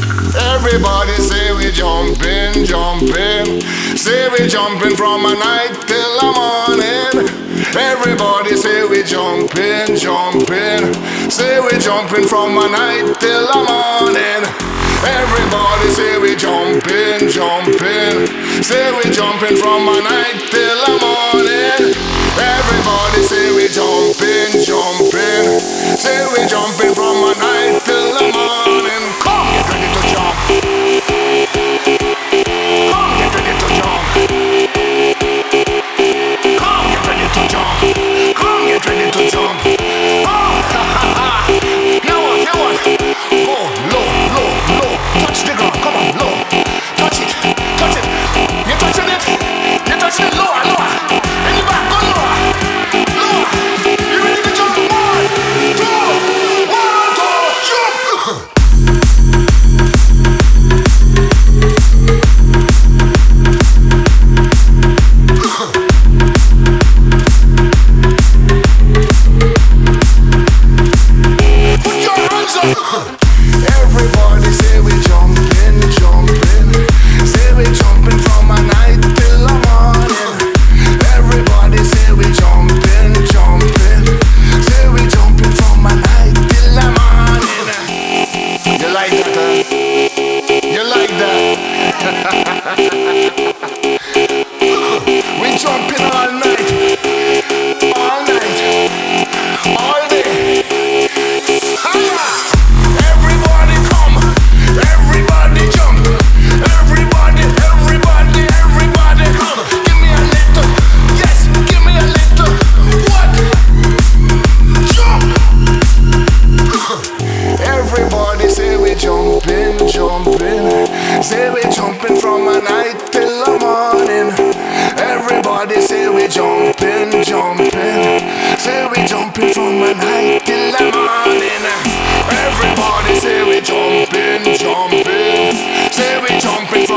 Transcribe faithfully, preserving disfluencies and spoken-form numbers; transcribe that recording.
Everybody say we jumping, jumping. Say we jumping from a night till the morning. Everybody say we jumping, jumping. Say we jumping from a night till the morning. Everybody say we jumping, jumping. Say we jumping from a night till the morning. Everybody say we jumping, jumping. Say we jumping from a night till the morning. Come, get ready to jump. Come, get ready to jump. Come, get ready to jump. Come, get ready to jump. Oh, ha ha ha. Now what, now what? Go low, low, low. Touch the ground, come on, low. Touch it, touch it. You touching it? You touching it lower, lower. And you back, go lower. Lower. You ready to jump? One, two, one, two, jump. Everybody say we jumping, jumping. Say we jumping from a night till the morning. Everybody say we jumping, jumping. Say we jumping from a night till the morning. You like that, huh? You like that? We jumping all night, all night, all day. Fire! Everybody say we jumping, jumping. Say we jumping from a night till the morning. Everybody say we jumping, jumping. Say we jumping from a night till the morning. Everybody say we jumping, jumping. Say we jumping